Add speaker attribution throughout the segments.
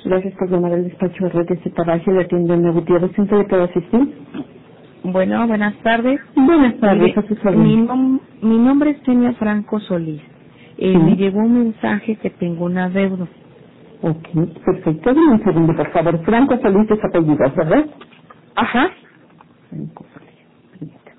Speaker 1: Gracias por llamar al despacho de Red de Cetaraje, le atiende Ana Gutiérrez. ¿En qué le puedo asistir?
Speaker 2: Bueno, buenas tardes.
Speaker 1: Buenas tardes,
Speaker 2: Mire,
Speaker 1: a sus órdenes.
Speaker 2: mi nombre es Tenia Franco Solís.
Speaker 1: Sí.
Speaker 2: Me llegó un mensaje que tengo un adeudo.
Speaker 1: Ok, perfecto. Dime un segundo, por favor. Franco Solís es apellido, ¿verdad?
Speaker 2: Ajá.
Speaker 1: Franco Solís, permítame.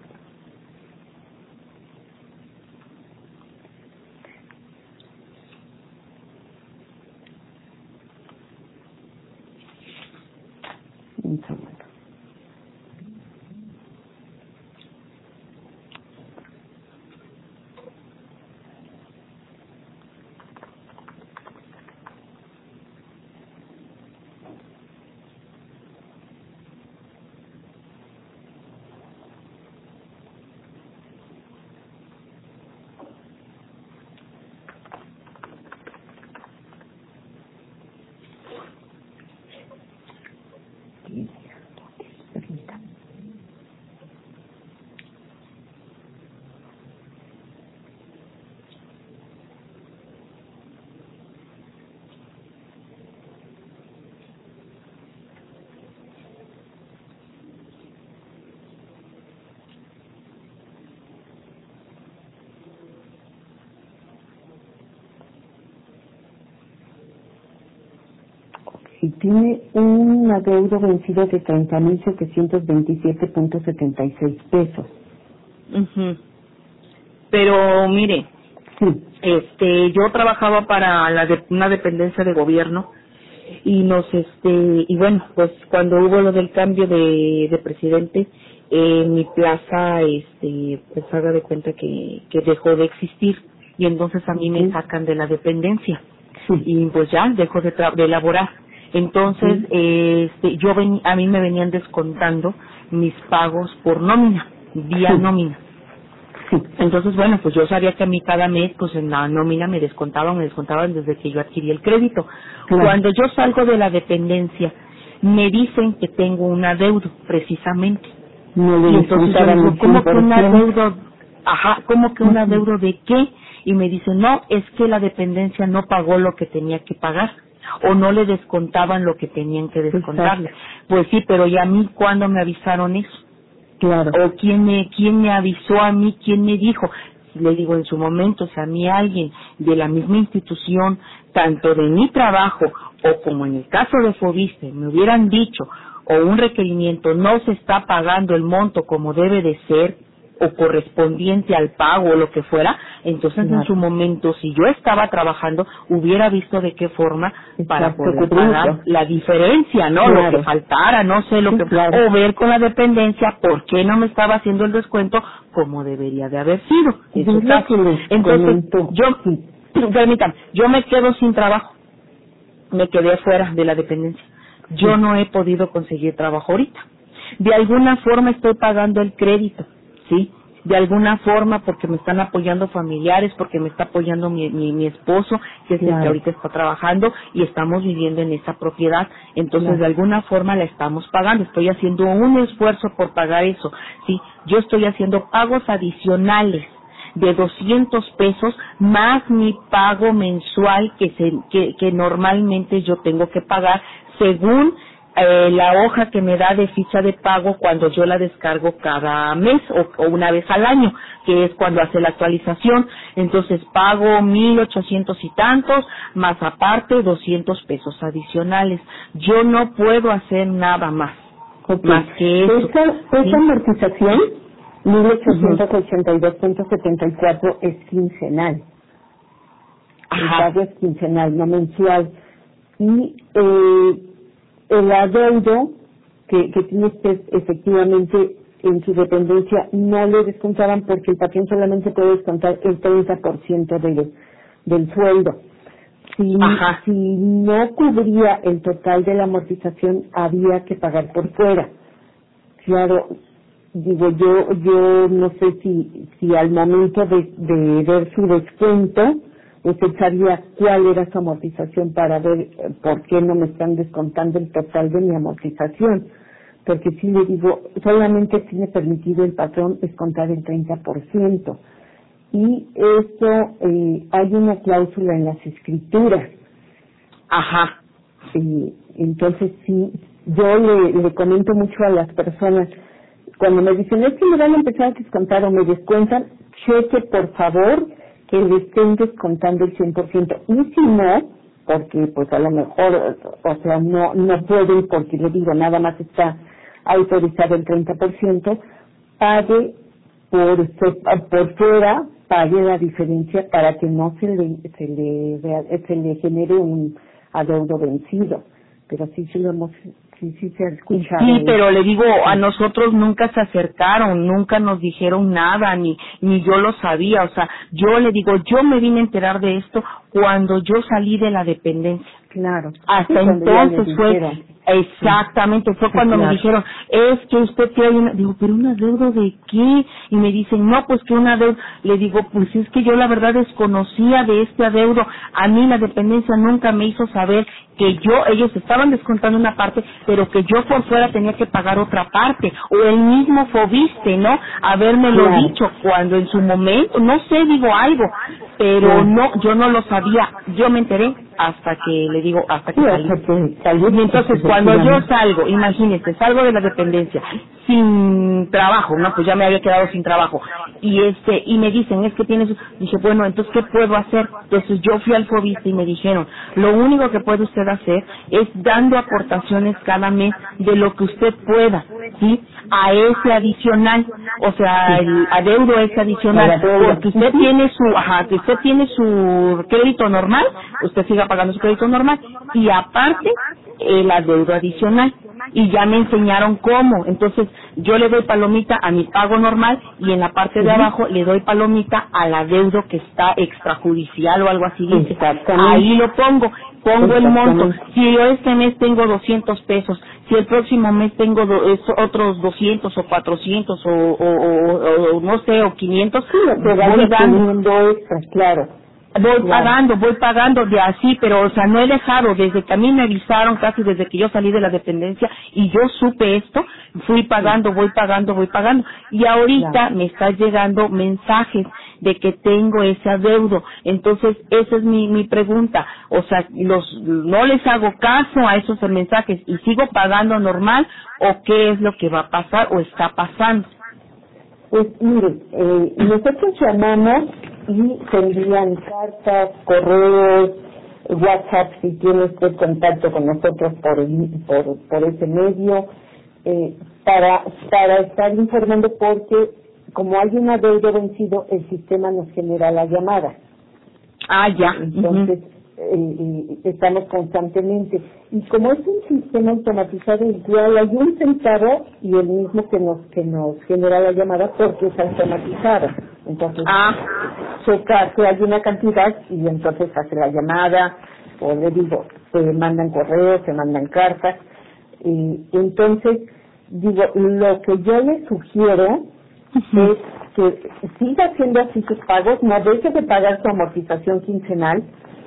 Speaker 1: Un segundo. Permítame. Si tiene un adeudo vencido de 30.727.76 pesos.
Speaker 2: Ujú. Pero mire,
Speaker 1: Sí.
Speaker 2: yo trabajaba para una dependencia de gobierno y y bueno, pues cuando hubo lo del cambio de presidente, mi plaza, pues haga de cuenta que dejó de existir y entonces a mí me
Speaker 1: Ok.
Speaker 2: sacan de la dependencia
Speaker 1: Sí.
Speaker 2: y pues ya dejo de laborar. Entonces,
Speaker 1: Sí.
Speaker 2: a mí me venían descontando mis pagos por nómina, vía
Speaker 1: Sí.
Speaker 2: nómina.
Speaker 1: Sí.
Speaker 2: Entonces, bueno, pues yo sabía que a mí cada mes, pues en la nómina me descontaban desde que yo adquirí el crédito.
Speaker 1: Claro.
Speaker 2: Cuando yo salgo de la dependencia, me dicen que tengo un adeudo, precisamente.
Speaker 1: No
Speaker 2: Y
Speaker 1: le
Speaker 2: entonces yo
Speaker 1: descontaban
Speaker 2: digo,
Speaker 1: el
Speaker 2: ¿cómo que un
Speaker 1: 100%.
Speaker 2: adeudo? Ajá, ¿cómo que un
Speaker 1: Ujú.
Speaker 2: adeudo de qué? Y me dicen, no, es que la dependencia no pagó lo que tenía que pagar o no le descontaban lo que tenían que descontarle.
Speaker 1: Exacto.
Speaker 2: Pues sí, pero ¿y a mí cuándo me avisaron eso?
Speaker 1: Claro.
Speaker 2: ¿O quién me avisó a mí? ¿Quién me dijo? Le digo, en su momento, si a mí alguien de la misma institución, tanto de mi trabajo o como en el caso de Fobiste, me hubieran dicho o un requerimiento no se está pagando el monto como debe de ser o correspondiente al pago o lo que fuera, entonces en
Speaker 1: Claro.
Speaker 2: su momento, si yo estaba trabajando, hubiera visto de qué forma para
Speaker 1: Exacto,
Speaker 2: poder
Speaker 1: cubrirlo.
Speaker 2: pagar la diferencia, ¿no? Lo que
Speaker 1: Claro.
Speaker 2: faltara, no sé,
Speaker 1: Sí, claro.
Speaker 2: o ver con la dependencia por qué no me estaba haciendo el descuento como debería de haber sido, en
Speaker 1: Yo
Speaker 2: su
Speaker 1: es lo
Speaker 2: caso.
Speaker 1: que les
Speaker 2: Entonces,
Speaker 1: comento. Sí.
Speaker 2: permítanme, yo me quedo sin trabajo, me quedé fuera de la dependencia. Yo
Speaker 1: Sí.
Speaker 2: no he podido conseguir trabajo ahorita. De alguna forma estoy pagando el crédito, ¿sí? De alguna forma porque me están apoyando familiares, porque me está apoyando mi esposo, que es el que
Speaker 1: Claro.
Speaker 2: ahorita está trabajando y estamos viviendo en esa propiedad. Entonces
Speaker 1: Claro.
Speaker 2: de alguna forma la estamos pagando. Estoy haciendo un esfuerzo por pagar eso, ¿sí? Yo estoy haciendo pagos adicionales de 200 pesos más mi pago mensual que normalmente yo tengo que pagar según la hoja que me da de ficha de pago cuando yo la descargo cada mes o una vez al año, que es cuando hace la actualización. Entonces pago 1,800 y tantos, más aparte 200 pesos adicionales. Yo no puedo hacer nada más,
Speaker 1: Ok.
Speaker 2: más que eso,
Speaker 1: Esta
Speaker 2: ¿sí?
Speaker 1: amortización,
Speaker 2: Ujú.
Speaker 1: 1882.74, es quincenal. El
Speaker 2: Ajá,
Speaker 1: pago es quincenal, no mensual. Y el adeudo que tiene usted efectivamente en su dependencia no le descontaban porque el patrón solamente puede descontar el 30% del sueldo. Si,
Speaker 2: ajá.
Speaker 1: si no cubría el total de la amortización, había que pagar por fuera. Claro, digo, yo no sé si al momento de ver su descuento, usted sabía cuál era su amortización para ver por qué no me están descontando el total de mi amortización. Porque si le digo, solamente tiene permitido el patrón descontar el 30%. Y esto, hay una cláusula en las escrituras
Speaker 2: Ajá,
Speaker 1: Entonces sí, yo le comento mucho a las personas, cuando me dicen, es que me van a empezar a descontar o me descuentan, cheque por favor que le estén descontando el 100%. Y si no, porque pues a lo mejor, o sea, no pueden, porque le digo, nada más está autorizado el 30%, pague por fuera, pague la diferencia para que no se le genere un adeudo vencido. Pero sí se ha escuchado.
Speaker 2: Sí, pero le digo, a nosotros nunca se acercaron, nunca nos dijeron nada, ni yo lo sabía. O sea, yo le digo, yo me vine a enterar de esto cuando yo salí de la dependencia.
Speaker 1: Claro.
Speaker 2: Hasta
Speaker 1: sí,
Speaker 2: entonces fue, exactamente, fue cuando me dijeron, es que usted tiene una, digo, pero un adeudo de qué, y me dicen, no, pues que un adeudo, le digo, pues es que yo la verdad desconocía de este adeudo, a mí la dependencia nunca me hizo saber que ellos estaban descontando una parte, pero que yo por fuera tenía que pagar otra parte, o el mismo Fobiste, ¿no? Habérmelo dicho, cuando en su momento, no sé, digo algo, pero no, yo no lo sabía, yo me enteré hasta que le digo, hasta que salí. Y entonces cuando yo salgo, imagínese, salgo de la dependencia sin trabajo, no, pues ya me había quedado sin trabajo, y me dicen, es que tienes, dije, bueno, entonces ¿qué puedo hacer? Entonces yo fui al Fobiste y me dijeron, lo único que puede usted hacer es dando aportaciones cada mes de lo que usted pueda, ¿sí? A ese adicional, o sea, el adeudo es adicional, porque usted tiene su crédito normal, usted siga pagando su crédito normal, y aparte el adeudo adicional, y ya me enseñaron cómo. Entonces yo le doy palomita a mi pago normal y en la parte de abajo le doy palomita al adeudo que está extrajudicial o algo así dice. Ahí lo pongo el monto. Si yo este mes tengo 200 pesos, si el próximo mes tengo otros 200 o 400 o no sé, o 500, voy dando
Speaker 1: extras, claro.
Speaker 2: Voy pagando de así, pero o sea, no he dejado, desde que a mí me avisaron casi desde que yo salí de la dependencia y yo supe esto, voy pagando, y ahorita me están llegando mensajes de que tengo ese adeudo. Entonces esa es mi pregunta, o sea, no les hago caso a esos mensajes y sigo pagando normal, o qué es lo que va a pasar o está pasando.
Speaker 1: Pues mire, nosotros llamamos y se envían cartas, correos, WhatsApp si tiene usted contacto con nosotros por ese medio, para estar informando, porque como hay un adeudo vencido, el sistema nos genera la llamada.
Speaker 2: Ah, ya.
Speaker 1: Entonces, estamos constantemente. Y como es un sistema automatizado, igual hay un centavo y el mismo que nos genera la llamada, porque es automatizado. Entonces, se hay una cantidad y entonces hace la llamada, o le digo, se mandan correos, se mandan cartas. Entonces, digo, lo que yo le sugiero es que siga haciendo así sus pagos, no deje de pagar su amortización quincenal,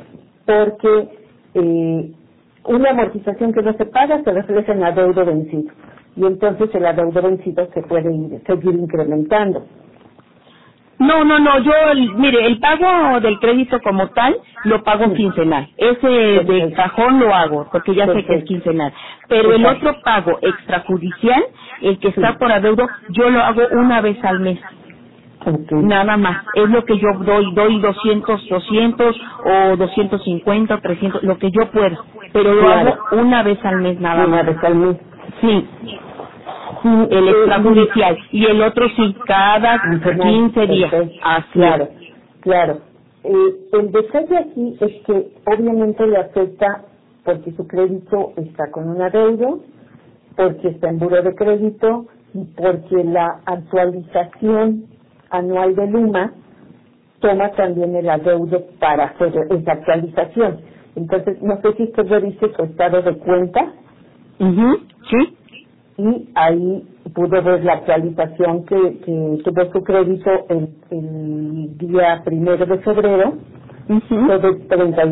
Speaker 1: porque una amortización que no se paga se refleja en adeudo vencido, y entonces el adeudo vencido se puede seguir incrementando.
Speaker 2: No, yo, mire, el pago del crédito como tal lo pago quincenal. Ese de cajón lo hago, porque ya sé que es quincenal. Pero el otro pago extrajudicial, el que está por adeudo, yo lo hago una vez al mes. Nada más, es lo que yo doy 200 o 250 o 300, lo que yo pueda, pero lo hago una vez al mes nada más.
Speaker 1: Una vez al mes.
Speaker 2: Sí, el extrajudicial, y el otro sí, cada 15 días. Así.
Speaker 1: Claro. El detalle aquí es que obviamente le afecta porque su crédito está con un adeudo, porque está en buró de crédito y porque la actualización anual de Luma toma también el adeudo para hacer esa actualización. Entonces, no sé si usted revise su estado de cuenta.
Speaker 2: Sí.
Speaker 1: Y ahí pudo ver la actualización que tuvo su crédito el día 1 de febrero, fue de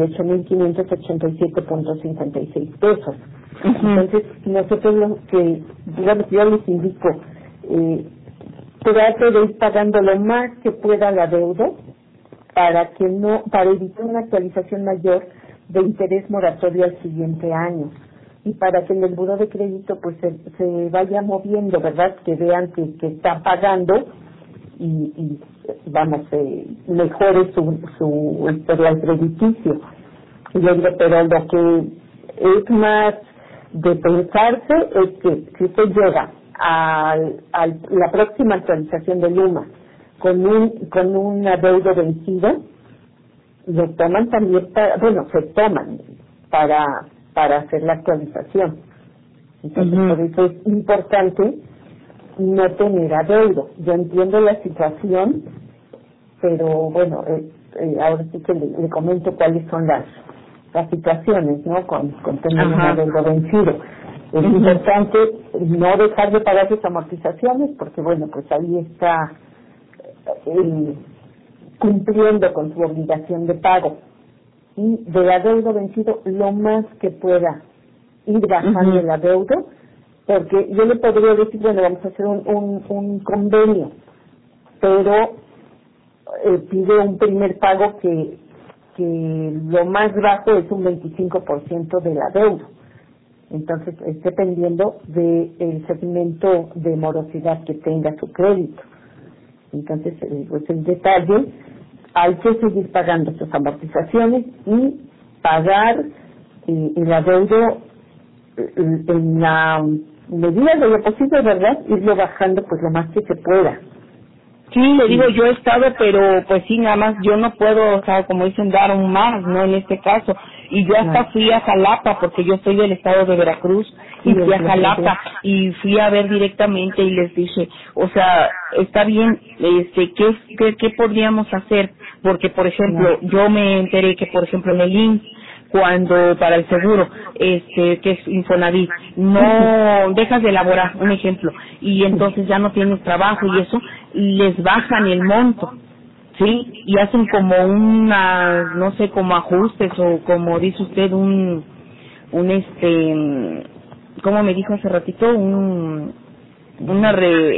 Speaker 1: 38.587.56 pesos. Entonces, nosotros lo que, digamos, yo les indico, trate de ir pagando lo más que pueda la deuda para evitar una actualización mayor, de interés moratorio al siguiente año. Y para que el buró de crédito pues se vaya moviendo, ¿verdad? Que vean que está pagando y vamos, mejore su historial crediticio. Y yo digo, pero lo que es más de pensarse es que si usted llega a la próxima actualización de Luma con un adeudo vencido, lo toman también se toman para hacer la actualización. Entonces, por eso es importante no tener adeudo. Yo entiendo la situación, pero bueno, ahora sí que le comento cuáles son las situaciones, ¿no? Con tener un adeudo vencido. Es importante no dejar de pagar sus amortizaciones, porque bueno, pues ahí está cumpliendo con su obligación de pago. Y del adeudo vencido, lo más que pueda ir bajando el adeudo, porque yo le podría decir, bueno, vamos a hacer un convenio, pero pide un primer pago que lo más bajo es un 25% del adeudo. Entonces, es dependiendo del segmento de morosidad que tenga su crédito. Entonces, pues el detalle, hay que seguir pagando sus amortizaciones y pagar el adeudo en la medida de lo posible, ¿verdad? Irlo bajando pues lo más que se pueda.
Speaker 2: Sí, le digo, yo he estado, pero pues sí, nada más yo no puedo, o sea, como dicen, dar un más, ¿no? En este caso. Y yo hasta fui a Jalapa, porque yo soy del estado de Veracruz, y fui a Jalapa, y fui a ver directamente y les dije, o sea, está bien, ¿qué podríamos hacer? Porque, por ejemplo, yo me enteré que, por ejemplo, en el IMSS, cuando para el seguro, que es Infonavit, no dejas de elaborar, un ejemplo, y entonces ya no tienes trabajo y eso, les bajan el monto, ¿sí? Y hacen como no sé, como ajustes o como dice usted, ¿cómo me dijo hace ratito? Una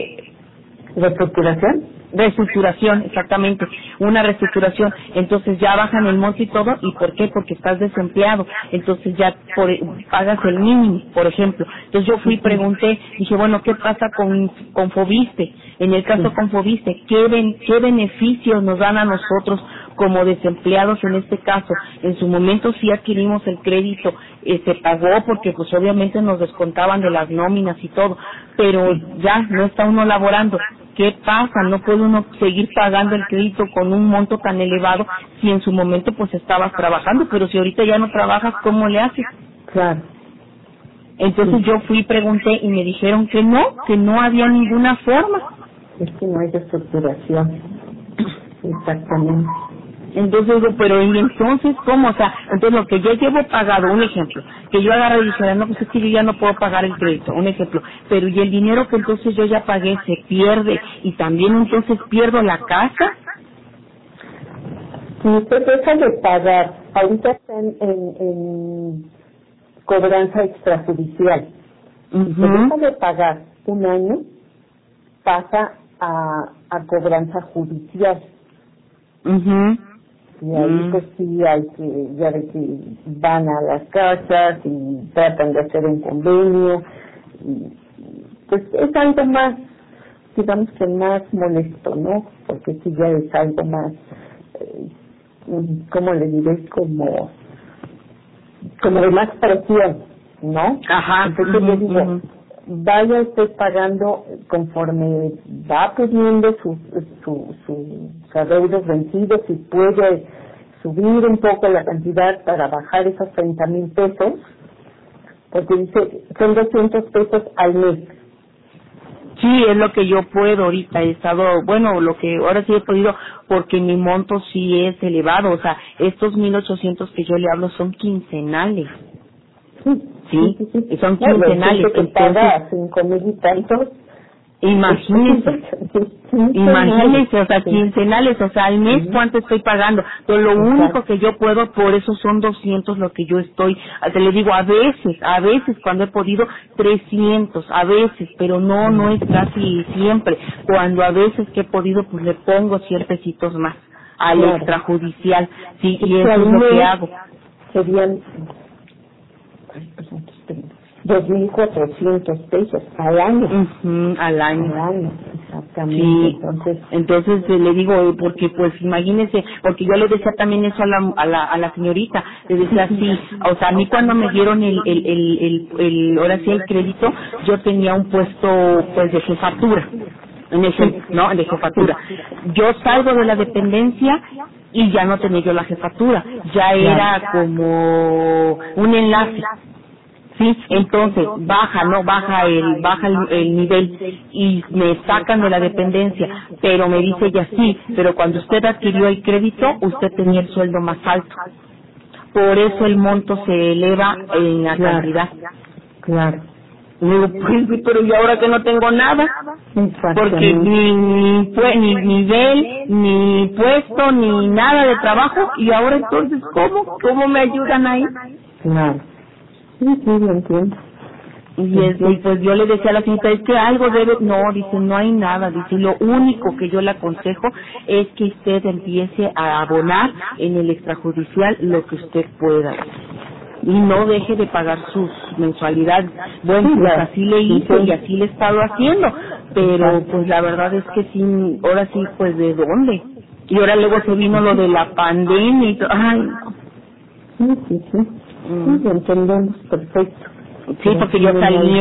Speaker 2: reestructuración, exactamente, una reestructuración. Entonces ya bajan el monto y todo. ¿Y por qué? Porque estás desempleado, entonces ya pagas el mínimo, por ejemplo. Entonces yo fui y pregunté, dije, bueno, ¿qué pasa con Fobiste? En el caso con Fobiste, ¿qué beneficios nos dan a nosotros como desempleados en este caso? En su momento sí adquirimos el crédito, se pagó porque pues obviamente nos descontaban de las nóminas y todo, pero ya no está uno laborando. ¿Qué pasa? No puede uno seguir pagando el crédito con un monto tan elevado si en su momento pues estabas trabajando, pero si ahorita ya no trabajas, ¿cómo le haces?
Speaker 1: Claro.
Speaker 2: Entonces yo fui y pregunté y me dijeron que no había ninguna forma.
Speaker 1: Es que no hay reestructuración. Exactamente.
Speaker 2: Entonces digo, pero ¿y entonces cómo? O sea, entonces lo que yo llevo pagado, un ejemplo, que yo agarro y dije, no, pues es que yo ya no puedo pagar el crédito, un ejemplo, pero y el dinero que entonces yo ya pagué se pierde y también entonces pierdo la casa.
Speaker 1: Si usted deja de pagar, ahorita está en cobranza extrajudicial, si usted deja de pagar un año, pasa a cobranza judicial. Y ahí pues sí hay que, ya ve que van a las casas y tratan de hacer un convenio, y pues es algo más, digamos que más molesto, ¿no? Porque sí ya es algo más, ¿cómo le diré? Como de más presión, ¿no?
Speaker 2: Ajá.
Speaker 1: Entonces yo digo, vaya usted pagando conforme va pudiendo sus adeudos vencidos y puede subir un poco la cantidad para bajar esos 30,000 pesos, porque dice, son 200 pesos al mes.
Speaker 2: Sí, es lo que yo puedo ahorita, he estado, bueno, lo que ahora sí he podido, porque mi monto sí es elevado, o sea, estos 1,800 que yo le hablo son quincenales. Sí, son quincenales.
Speaker 1: Que paga 5,000 y tantos.
Speaker 2: Imagínese, o sea, quincenales, o sea, al mes cuánto estoy pagando. Pero lo único que yo puedo, por eso son 200 lo que yo estoy, te le digo, a veces cuando he podido 300, a veces, pero no es casi siempre. Cuando a veces que he podido, pues le pongo 100 pesitos más al extrajudicial, sí, y eso es lo que hago.
Speaker 1: serían 2,400 pesos al año.
Speaker 2: Al año.
Speaker 1: Al año, exactamente.
Speaker 2: Sí, entonces le digo, porque pues imagínese, porque yo le decía también eso a la señorita, le decía sí, o sea, a mí cuando me dieron ahora sí el crédito, yo tenía un puesto pues de jefatura, de jefatura. Yo salgo de la dependencia y ya no tenía yo la jefatura, ya era como un enlace. Sí, entonces baja el nivel y me sacan de la dependencia, pero me dice ella sí, pero cuando usted adquirió el crédito, usted tenía el sueldo más alto. Por eso el monto se eleva en la cantidad.
Speaker 1: Claro.
Speaker 2: Y digo, pues, pero ¿y ahora que no tengo nada? Porque ni nivel, ni puesto, ni nada de trabajo, y ahora entonces, ¿cómo me ayudan ahí?
Speaker 1: Claro. Sí, lo entiendo.
Speaker 2: Y pues yo le decía a la señorita, es que algo debe, no, dice, no hay nada, dice, lo único que yo le aconsejo es que usted empiece a abonar en el extrajudicial lo que usted pueda. Y no deje de pagar sus mensualidades. Bueno, pues así le hice y así le he estado haciendo, pero pues la verdad es que sí, ahora sí, pues ¿de dónde? Y ahora luego se vino lo de la pandemia y todo, ay.
Speaker 1: Sí, lo entendemos, perfecto.
Speaker 2: Sí, porque yo salí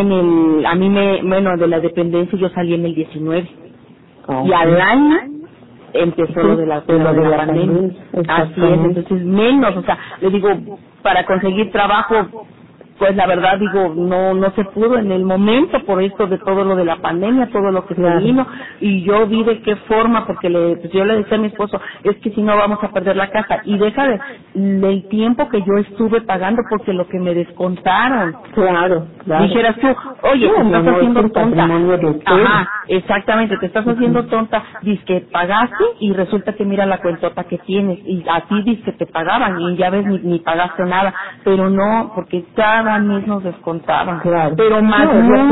Speaker 2: de la dependencia yo salí en el 19. Y al año empezó lo de la pandemia. Así es, entonces menos, o sea, le digo, para conseguir trabajo, pues la verdad digo, no se pudo en el momento por esto de todo lo de la pandemia, todo lo que se vino, y yo vi de qué forma, porque yo le decía a mi esposo, es que si no vamos a perder la casa, y deja del tiempo que yo estuve pagando porque lo que me descontaron.
Speaker 1: Claro.
Speaker 2: Dijeras tú, oye, te estás haciendo tonta. Ajá, exactamente, te estás haciendo tonta, dices que pagaste y resulta que mira la cuentota que tienes, y a ti dices que te pagaban y ya ves ni pagaste nada, pero no, porque cada mes nos descontaban.
Speaker 1: Claro.
Speaker 2: Pero más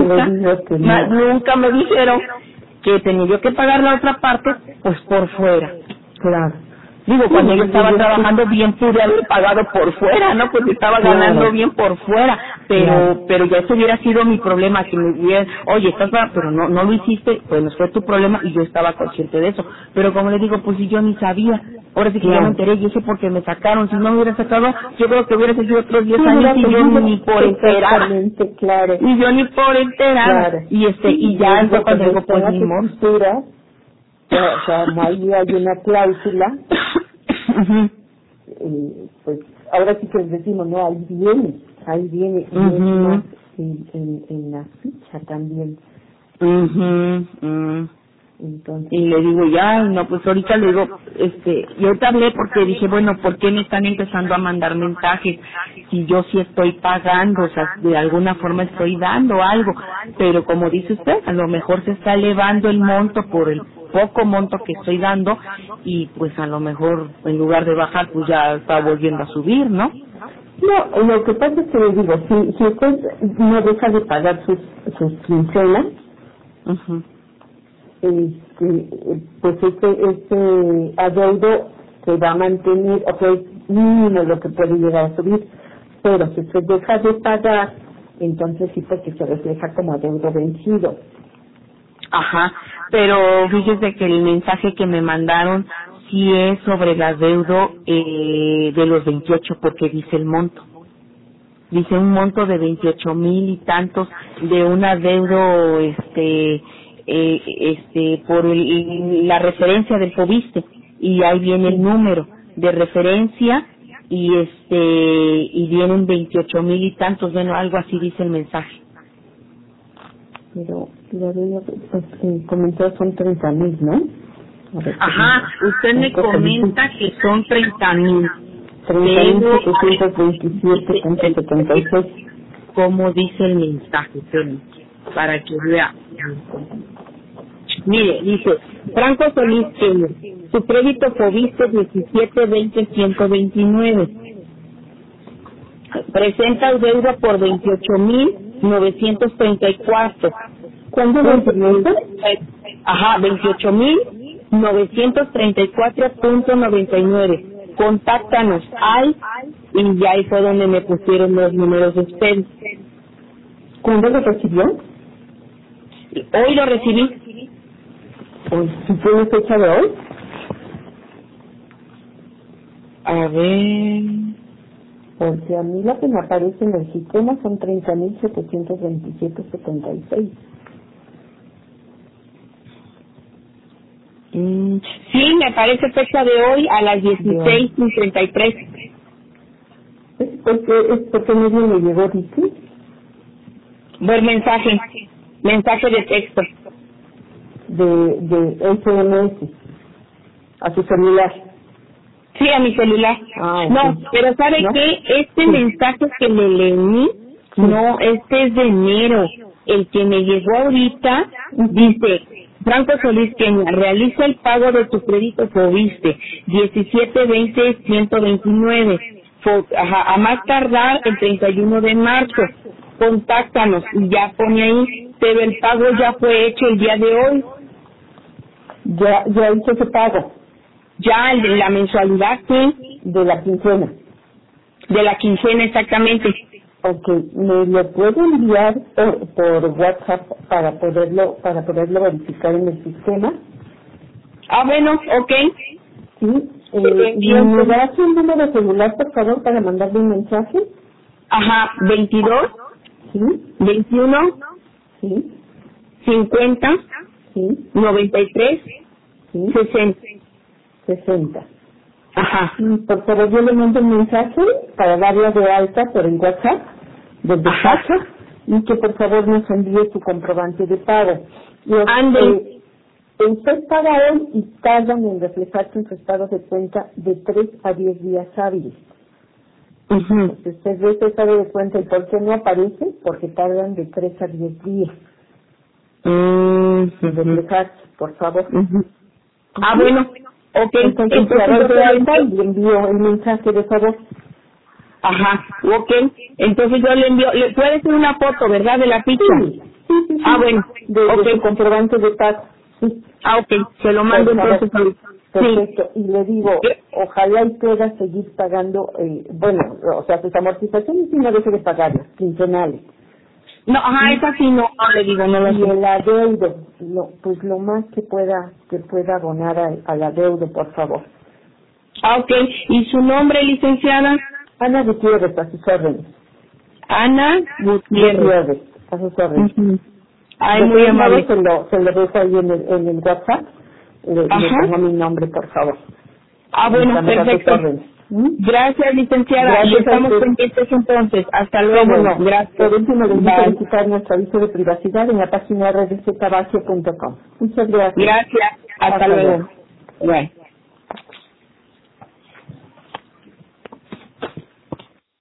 Speaker 2: nunca me dijeron que tenía yo que pagar la otra parte, pues por fuera.
Speaker 1: Claro.
Speaker 2: Digo, cuando yo estaba trabajando bien pude haber pagado por fuera, ¿no? Porque estaba ganando bien por fuera, pero ya eso hubiera sido mi problema, que me hubieran, oye, pero no lo hiciste, pues no fue tu problema y yo estaba consciente de eso. Pero como le digo, pues si yo ni sabía, ahora sí que yo me enteré y eso porque me sacaron, si no me hubiera sacado, yo creo que hubiera seguido otros 10 años y yo ni por enterada.
Speaker 1: Claro.
Speaker 2: Y yo ni por enterada. Claro. Y ya fue cuando digo, pues ni modo.
Speaker 1: O sea, no hay una cláusula, pues ahora sí que les decimos, no, ahí viene en la ficha también. Entonces,
Speaker 2: y le digo, ya, no, pues ahorita le digo, yo te hablé porque dije, bueno, ¿por qué me están empezando a mandar mensajes? Si yo sí estoy pagando, o sea, de alguna forma estoy dando algo, pero como dice usted, a lo mejor se está elevando el monto por el poco monto que estoy dando y pues a lo mejor en lugar de bajar pues ya está volviendo a subir, ¿no?
Speaker 1: No, lo que pasa es que le digo, si usted no deja de pagar sus quincenas, pues este adeudo se va a mantener, o sea, es mínimo lo que puede llegar a subir, pero si usted deja de pagar, entonces sí, porque se refleja como adeudo vencido.
Speaker 2: Ajá, pero fíjese que el mensaje que me mandaron sí es sobre el adeudo de los 28, porque dice el monto. Dice un monto de 28,000 y tantos de un adeudo, por la referencia del FOBISTE, y ahí viene el número de referencia y vienen 28,000 y tantos, bueno, algo así dice el mensaje.
Speaker 1: Pero comentó son 30,000, ¿no?
Speaker 2: Ajá, usted me comenta que son 30,000.
Speaker 1: 30,727.76.
Speaker 2: Como dice el mensaje, para que vea. Mire, dice, Franco Solís Peña, su crédito FOBISTE 1720-129. Presenta deuda por 28,934.
Speaker 1: ¿Cuándo lo entiende?
Speaker 2: Ajá, 28,934.99. Contáctanos al y ya ahí fue donde me pusieron los números de ustedes.
Speaker 1: ¿Cuándo lo recibió?
Speaker 2: Hoy lo recibí.
Speaker 1: Pues, ¿sí tiene fecha de hoy?
Speaker 2: A ver...
Speaker 1: Porque a mí lo que me aparece en el sistema son 30.727.76.
Speaker 2: Sí, me aparece fecha de hoy a las 16:33.
Speaker 1: ¿Es porque medio me llegó, dice?
Speaker 2: Ver mensaje de texto.
Speaker 1: De SMS a su celular.
Speaker 2: Sí, a mi celular.
Speaker 1: Ah,
Speaker 2: no,
Speaker 1: okay.
Speaker 2: pero ¿sabe
Speaker 1: ¿No?
Speaker 2: qué? Este
Speaker 1: Sí.
Speaker 2: mensaje que le leí, no, este es de enero. El que me llegó ahorita dice, Franco Solís Kenia, realiza el pago de tu crédito Fobiste, 1720-129, a más tardar el 31 de marzo. Contáctanos, y ya pone ahí, pero el pago ya fue hecho el día de hoy.
Speaker 1: Ya hizo ese pago
Speaker 2: Ya, el de la mensualidad, sí,
Speaker 1: de la quincena.
Speaker 2: de la quincena exactamente.
Speaker 1: Ok, ¿me lo puede enviar por WhatsApp para poderlo verificar en el sistema?
Speaker 2: Ah, bueno, ok.
Speaker 1: Sí. ¿Me das un número de celular, por favor, para mandarle un mensaje?
Speaker 2: Ajá, 22,
Speaker 1: Sí,
Speaker 2: 21,
Speaker 1: sí,
Speaker 2: 50,
Speaker 1: sí,
Speaker 2: 93,
Speaker 1: sí,
Speaker 2: 60.
Speaker 1: 60.
Speaker 2: Ajá.
Speaker 1: Por favor, yo le mando un mensaje para darla de alta por el WhatsApp del despacho y que por favor nos envíe su comprobante de pago.
Speaker 2: Ande.
Speaker 1: Usted paga hoy y tardan en reflejarse en su estado de cuenta de 3 a 10 días hábiles. Si usted ve ese estado de cuenta y por qué no aparece, porque tardan de 3 a 10 días en reflejarse, por favor.
Speaker 2: Ah, bueno, ok.
Speaker 1: Entonces ya doy de alta y le envío el mensaje de favor.
Speaker 2: Ajá, ok. Entonces yo le envío, le puede hacer una foto, ¿verdad? De la ficha.
Speaker 1: Sí, sí.
Speaker 2: Ah, bueno,
Speaker 1: De su comprobante de pago. Sí.
Speaker 2: Ah, ok, se lo mando
Speaker 1: Por favor.
Speaker 2: entonces ahorita.
Speaker 1: Perfecto. Y le digo, ojalá y pueda seguir pagando, o sea, sus amortizaciones y no deje de pagarlas, quincenales.
Speaker 2: No, ajá, esa sí no le digo, no lo
Speaker 1: Y
Speaker 2: sé.
Speaker 1: el adeudo, pues lo más que pueda abonar al adeudo, por favor.
Speaker 2: Ah, ok. ¿Y su nombre, licenciada?
Speaker 1: Ana Gutiérrez, a sus órdenes.
Speaker 2: Ana Gutiérrez.
Speaker 1: A sus órdenes.
Speaker 2: Ay,
Speaker 1: De
Speaker 2: muy
Speaker 1: todos
Speaker 2: amable.
Speaker 1: modos, se lo dejo ahí en el WhatsApp. Le pongo mi nombre, por favor.
Speaker 2: Ah, bueno,
Speaker 1: Estamos a sus
Speaker 2: perfecto.
Speaker 1: órdenes.
Speaker 2: Gracias, licenciada.
Speaker 1: Gracias
Speaker 2: Y estamos
Speaker 1: a usted.
Speaker 2: pendientes entonces. Hasta luego.
Speaker 1: Bueno,
Speaker 2: Gracias.
Speaker 1: por último, les invito a
Speaker 2: Bye.
Speaker 1: visitar nuestro aviso de privacidad en la página rdctabacio.com. Muchas gracias.
Speaker 2: Gracias. Hasta luego. Bye.